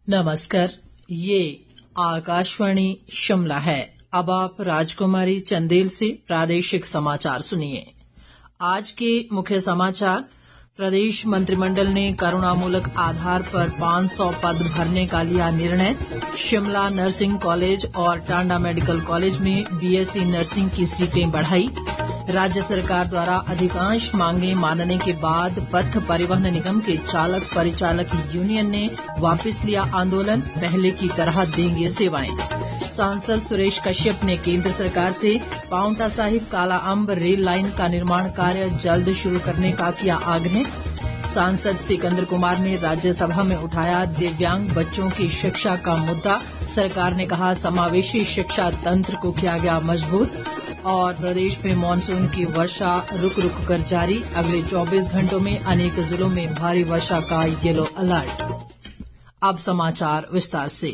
नमस्कार, ये आकाशवाणी शिमला है। अब आप राजकुमारी चंदेल से प्रादेशिक समाचार सुनिए। आज के मुख्य समाचार। प्रदेश मंत्रिमंडल ने करुणामूलक आधार पर 500 पद भरने का लिया निर्णय। शिमला नर्सिंग कॉलेज और टांडा मेडिकल कॉलेज में बीएससी नर्सिंग की सीटें बढ़ाई। राज्य सरकार द्वारा अधिकांश मांगे मानने के बाद पथ परिवहन निगम के चालक परिचालक यूनियन ने वापस लिया आंदोलन, पहले की तरह देंगे सेवाएं। सांसद सुरेश कश्यप ने केंद्र सरकार से पांवटा साहिब काला अम्ब रेल लाइन का निर्माण कार्य जल्द शुरू करने का किया आग्रह। सांसद सिकंदर कुमार ने राज्यसभा में उठाया दिव्यांग बच्चों की शिक्षा का मुद्दा, सरकार ने कहा समावेशी शिक्षा तंत्र को किया गया मजबूत। और प्रदेश में मानसून की वर्षा रुक रुक कर जारी, अगले 24 घंटों में अनेक जिलों में भारी वर्षा का येलो अलर्ट। अब समाचार विस्तार से।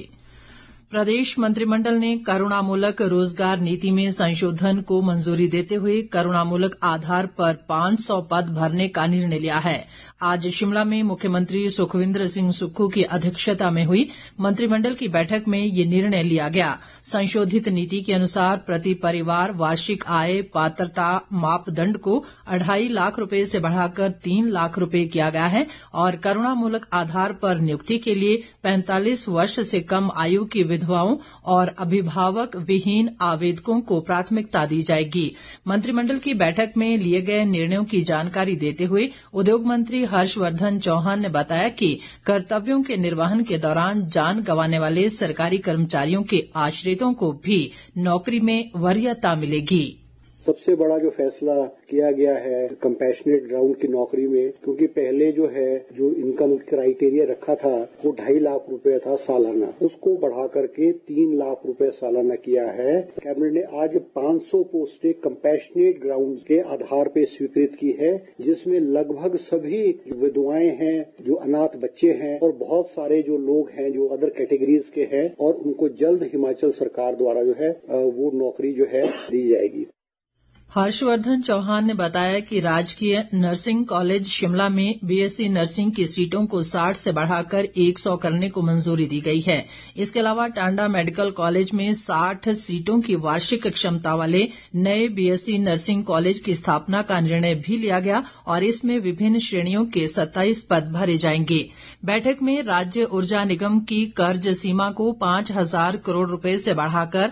प्रदेश मंत्रिमंडल ने करुणामूलक रोजगार नीति में संशोधन को मंजूरी देते हुए करुणामूलक आधार पर 500 पद भरने का निर्णय लिया है। आज शिमला में मुख्यमंत्री सुखविंदर सिंह सुक्खू की अध्यक्षता में हुई मंत्रिमंडल की बैठक में ये निर्णय लिया गया। संशोधित नीति के अनुसार प्रति परिवार वार्षिक आय पात्रता मापदंड को 2.5 लाख रुपए से बढ़ाकर 3 लाख रुपए किया गया है और करुणामूलक आधार पर नियुक्ति के लिए 45 वर्ष से कम आयु की विधवाओं और अभिभावक विहीन आवेदकों को प्राथमिकता दी जाएगी। मंत्रिमंडल की बैठक में लिए गए निर्णयों की जानकारी देते हुए उद्योग मंत्री हर्षवर्धन चौहान ने बताया कि कर्तव्यों के निर्वहन के दौरान जान गंवाने वाले सरकारी कर्मचारियों के आश्रितों को भी नौकरी में वरीयता मिलेगी। सबसे बड़ा जो फैसला किया गया है कंपैशनेट ग्राउंड की नौकरी में, क्योंकि पहले जो इनकम क्राइटेरिया रखा था वो 2.5 लाख रुपए था सालाना, उसको बढ़ा करके 3 लाख रुपए सालाना किया है। कैबिनेट ने आज 500 पोस्टें कंपैशनेट ग्राउंड के आधार पे स्वीकृत की है, जिसमें लगभग सभी जो विधवाएं हैं, जो अनाथ बच्चे हैं और बहुत सारे जो लोग हैं जो अदर कैटेगरीज के हैं, और उनको जल्द हिमाचल सरकार द्वारा वो नौकरी दी जाएगी। हर्षवर्धन चौहान ने बताया कि राजकीय नर्सिंग कॉलेज शिमला में बीएससी नर्सिंग की सीटों को 60 से बढ़ाकर 100 करने को मंजूरी दी गई है। इसके अलावा टांडा मेडिकल कॉलेज में 60 सीटों की वार्षिक क्षमता वाले नए बीएससी नर्सिंग कॉलेज की स्थापना का निर्णय भी लिया गया और इसमें विभिन्न श्रेणियों के 27 पद भरे जाएंगे। बैठक में राज्य ऊर्जा निगम की कर्ज सीमा को 5,000 करोड़ रुपए से बढ़ाकर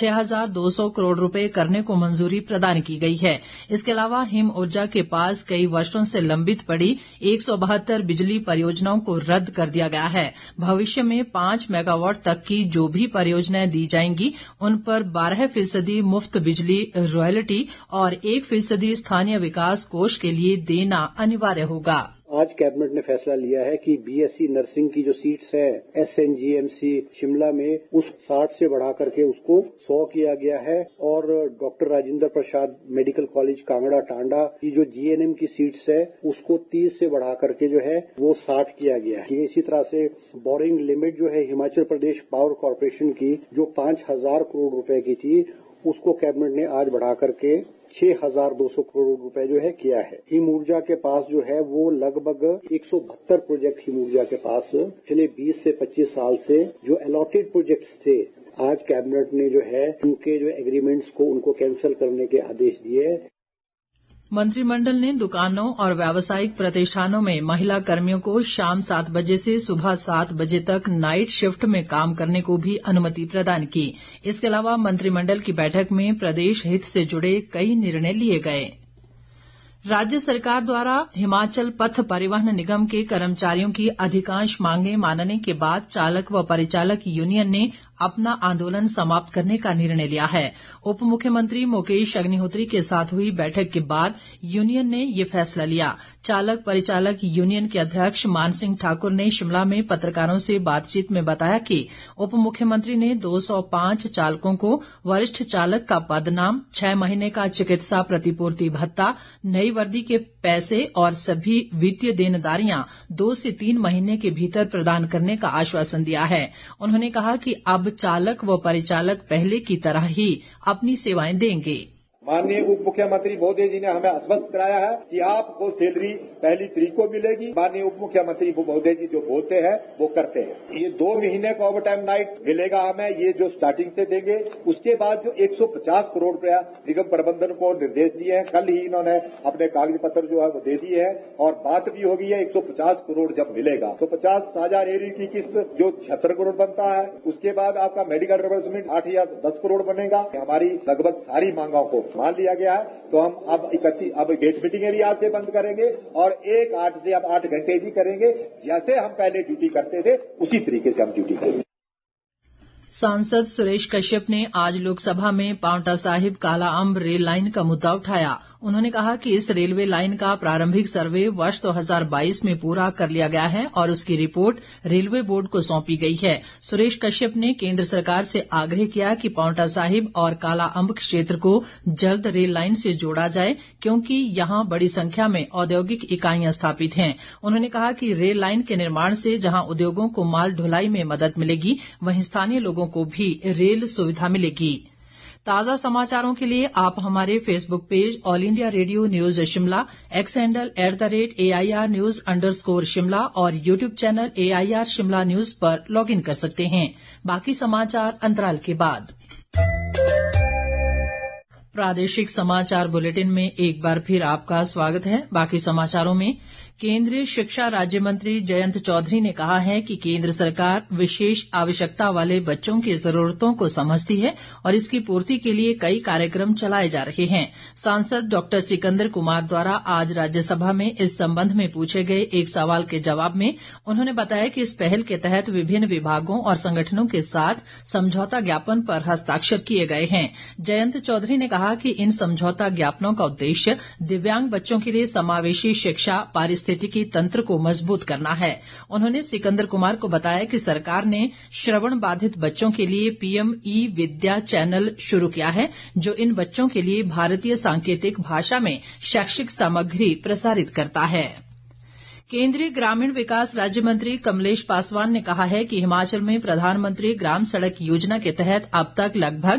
6,200 करोड़ रुपए करने को मंजूरी प्रदान की गई है। इसके अलावा हिम ऊर्जा के पास कई वर्षों से लंबित पड़ी 172 बिजली परियोजनाओं को रद्द कर दिया गया है। भविष्य में 5 मेगावाट तक की जो भी परियोजनाएं दी जाएंगी उन पर 12% मुफ्त बिजली रॉयल्टी और 1% स्थानीय विकास कोष के लिए देना अनिवार्य होगा। आज कैबिनेट ने फैसला लिया है कि बीएससी नर्सिंग की जो सीट्स है एसएनजीएमसी शिमला में उस 60 से बढ़ा करके उसको 100 किया गया है, और doctor Rajendra Prasad medical college Kangra Tanda की जो जीएनएम की सीट्स है उसको 30 से बढ़ा करके वो 60 किया गया है। इसी तरह से borrowing limit Himachal Pradesh power corporation की जो 5,000 करोड़ रुपए की थी उसको कैबिनेट ने आज बढ़ा करके 6,200 करोड़ रुपए किया है। हिम ऊर्जा के पास वो लगभग 172 प्रोजेक्ट हिम ऊर्जा के पास पिछले 20 से 25 साल से जो अलॉटेड प्रोजेक्ट्स थे, आज कैबिनेट ने उनके एग्रीमेंट्स को उनको कैंसिल करने के आदेश दिए। मंत्रिमंडल ने दुकानों और व्यावसायिक प्रतिष्ठानों में महिला कर्मियों को शाम 7 बजे से सुबह 7 बजे तक नाइट शिफ्ट में काम करने को भी अनुमति प्रदान की। इसके अलावा मंत्रिमंडल की बैठक में प्रदेश हित से जुड़े कई निर्णय लिए गए। राज्य सरकार द्वारा हिमाचल पथ परिवहन निगम के कर्मचारियों की अधिकांश मांगे मानने के बाद चालक व परिचालक यूनियन ने अपना आंदोलन समाप्त करने का निर्णय लिया है। उप मुख्यमंत्री मुकेश अग्निहोत्री के साथ हुई बैठक के बाद यूनियन ने ये फैसला लिया। चालक परिचालक यूनियन के अध्यक्ष मान सिंह ठाकुर ने शिमला में पत्रकारों से बातचीत में बताया कि उप मुख्यमंत्री ने 205 चालकों को वरिष्ठ चालक का पदनाम, 6 महीने का चिकित्सा प्रतिपूर्ति भत्ता, नई वर्दी के पैसे और सभी वित्तीय देनदारियां 2 से 3 महीने के भीतर प्रदान करने का आश्वासन दिया है। उन्होंने कहा कि अब चालक व परिचालक पहले की तरह ही अपनी सेवाएं देंगे। माननीय उप मुख्यमंत्री महोदय जी ने हमें आश्वस्त कराया है कि आपको सैलरी 1 तारीख को मिलेगी। माननीय उप मुख्यमंत्री महोदय जी जो बोलते हैं वो करते हैं। ये 2 महीने का ओवरटाइम नाइट मिलेगा हमें, ये जो स्टार्टिंग से देंगे। उसके बाद जो 150 करोड़ रुपया निगम प्रबंधन को निर्देश दिए हैं, कल ही इन्होंने अपने कागज पत्र जो है वो दे दिए हैं और बात भी हो गई है 150 करोड़ जब मिलेगा तो 50,000 एरी की किस्त जो 76 करोड़ बनता है। उसके बाद आपका मेडिकल रिवर्समेंट 8 या 10 करोड़ बनेगा। हमारी लगभग सारी मांगों को मान लिया गया है तो हम अब गेट मीटिंगें भी आज से बंद करेंगे और 8 से अब 8 घंटे भी करेंगे। जैसे हम पहले ड्यूटी करते थे उसी तरीके से हम ड्यूटी करेंगे। सांसद सुरेश कश्यप ने आज लोकसभा में पांवटा साहिब काला अम्ब रेल लाइन का मुद्दा उठाया। उन्होंने कहा कि इस रेलवे लाइन का प्रारंभिक सर्वे वर्ष 2022 में पूरा कर लिया गया है और उसकी रिपोर्ट रेलवे बोर्ड को सौंपी गई है। सुरेश कश्यप ने केंद्र सरकार से आग्रह किया कि पांवटा साहिब और काला अम्ब क्षेत्र को जल्द रेल लाइन से जोड़ा जाए क्योंकि यहां बड़ी संख्या में औद्योगिक इकाइयां स्थापित हैं। उन्होंने कहा कि रेल लाइन के निर्माण से जहां उद्योगों को माल ढुलाई में मदद मिलेगी वहीं स्थानीय लोगों को भी रेल सुविधा मिलेगी। ताज़ा समाचारों के लिए आप हमारे Facebook page All India Radio news Shimla, X handle @AIR News_ Shimla और YouTube channel AIR Shimla news पर लॉग इन कर सकते हैं। बाकी समाचार अंतराल के बाद। प्रादेशिक समाचार बुलेटिन में एक बार फिर आपका स्वागत है। बाकी समाचारों में केंद्रीय शिक्षा राज्य मंत्री जयंत चौधरी ने कहा है कि केंद्र सरकार विशेष आवश्यकता वाले बच्चों की जरूरतों को समझती है और इसकी पूर्ति के लिए कई कार्यक्रम चलाए जा रहे हैं। सांसद डॉक्टर सिकंदर कुमार द्वारा आज राज्यसभा में इस संबंध में पूछे गए एक सवाल के जवाब में उन्होंने बताया कि इस पहल के तहत विभिन्न विभागों और संगठनों के साथ समझौता ज्ञापन पर हस्ताक्षर किए गए हैं। जयंत चौधरी ने कहा कि इन समझौता ज्ञापनों का उद्देश्य दिव्यांग बच्चों के लिए समावेशी शिक्षा पारिस्थितिकी तंत्र को मजबूत करना है। उन्होंने सिकंदर कुमार को बताया कि सरकार ने श्रवण बाधित बच्चों के लिए PM ई-विद्या चैनल शुरू किया है जो इन बच्चों के लिए भारतीय सांकेतिक भाषा में शैक्षिक सामग्री प्रसारित करता है। केंद्रीय ग्रामीण विकास राज्य मंत्री कमलेश पासवान ने कहा है कि हिमाचल में प्रधानमंत्री ग्राम सड़क योजना के तहत अब तक लगभग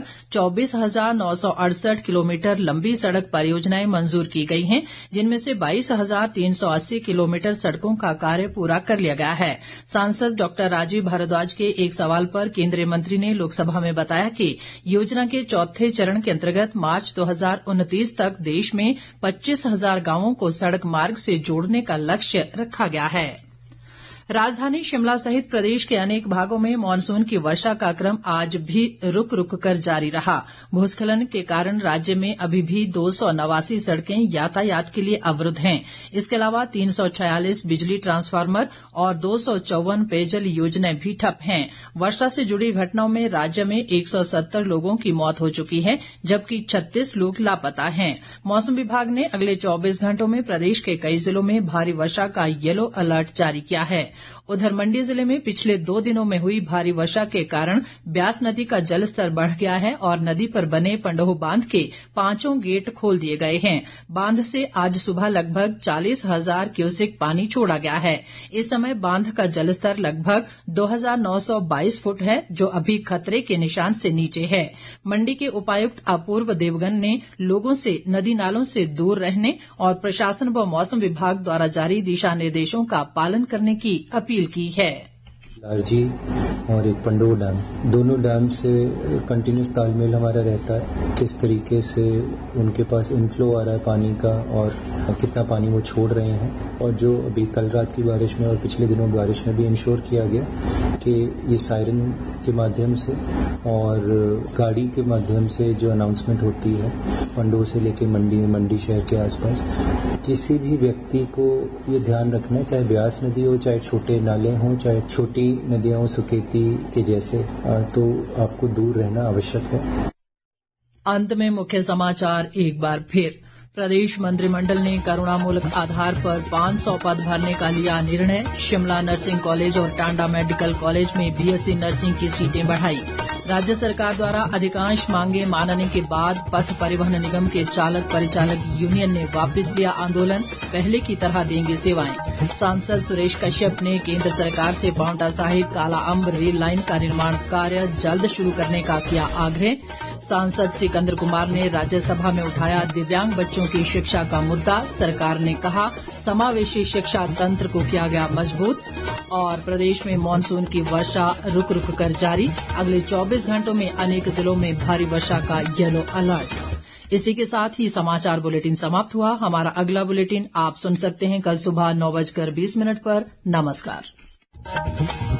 24,968 किलोमीटर लंबी सड़क परियोजनाएं मंजूर की गई हैं, जिनमें से 22,380 किलोमीटर सड़कों का कार्य पूरा कर लिया गया है। सांसद डॉक्टर राजीव भारद्वाज के एक सवाल पर केंद्रीय मंत्री ने लोकसभा में बताया कि योजना के चौथे चरण के अंतर्गत मार्च 2029 तक देश में 25,000 गांवों को सड़क मार्ग से जोड़ने का लक्ष्य रखा गया है। राजधानी शिमला सहित प्रदेश के अनेक भागों में मानसून की वर्षा का क्रम आज भी रुक रुक कर जारी रहा। भूस्खलन के कारण राज्य में अभी भी 289 सड़कें यातायात के लिए अवरुद्ध हैं। इसके अलावा 346 बिजली ट्रांसफार्मर और 254 पेयजल योजनाएं भी ठप हैं। वर्षा से जुड़ी घटनाओं में राज्य में 170 लोगों की मौत हो चुकी है जबकि 36 लोग लापता हैं। मौसम विभाग ने अगले 24 घंटों में प्रदेश के कई जिलों में भारी वर्षा का येलो अलर्ट जारी किया है। उधर मंडी जिले में पिछले 2 दिनों में हुई भारी वर्षा के कारण ब्यास नदी का जलस्तर बढ़ गया है और नदी पर बने पंडोह बांध के 5 गेट खोल दिए गए हैं। बांध से आज सुबह लगभग 40,000 क्यूसेक पानी छोड़ा गया है। इस समय बांध का जलस्तर लगभग 2,922 फुट है जो अभी खतरे के निशान से नीचे है। मंडी के उपायुक्त अपूर्व देवगन ने लोगों से नदी नालों से दूर रहने और प्रशासन व मौसम विभाग द्वारा जारी दिशा निर्देशों का पालन करने की अपील की है। लारजी और एक पंडोह डैम, दोनों डैम से कंटिन्यूस तालमेल हमारा रहता है। किस तरीके से उनके पास इनफ्लो आ रहा है पानी का और कितना पानी वो छोड़ रहे हैं। और जो अभी कल रात की बारिश में और पिछले दिनों बारिश में भी इंश्योर किया गया कि ये सायरन के माध्यम से और गाड़ी के माध्यम से जो अनाउंसमेंट होती है पंडोह से लेके मंडी शहर के आसपास, किसी भी व्यक्ति को ये ध्यान रखना है, चाहे ब्यास नदी हो, चाहे छोटे नाले हों, चाहे छोटी नदियां सुकेती के जैसे, तो आपको दूर रहना आवश्यक है। अंत में मुख्य समाचार एक बार फिर। प्रदेश मंत्रिमंडल ने करुणामूलक आधार पर 500 पद भरने का लिया निर्णय। शिमला नर्सिंग कॉलेज और टांडा मेडिकल कॉलेज में BSc नर्सिंग की सीटें बढ़ाई। राज्य सरकार द्वारा अधिकांश मांगे मानने के बाद पथ परिवहन निगम के चालक परिचालक यूनियन ने वापस लिया आंदोलन, पहले की तरह देंगे सेवाएं। सांसद सुरेश कश्यप ने केंद्र सरकार से पांवटा साहिब काला अम्ब रेल लाइन का निर्माण कार्य जल्द शुरू करने का किया आग्रह। सांसद सिकंदर कुमार ने राज्यसभा में उठाया दिव्यांग बच्चों की शिक्षा का मुद्दा। सरकार ने कहा समावेशी शिक्षा तंत्र को किया गया मजबूत। और प्रदेश में मानसून की वर्षा रुक रुक कर जारी। अगले 24 घंटों में अनेक जिलों में भारी वर्षा का येलो अलर्ट। इसी के साथ ही समाचार बुलेटिन समाप्त हुआ। हमारा अगला बुलेटिन आप सुन सकते हैं कल सुबह 9:20 पर। नमस्कार।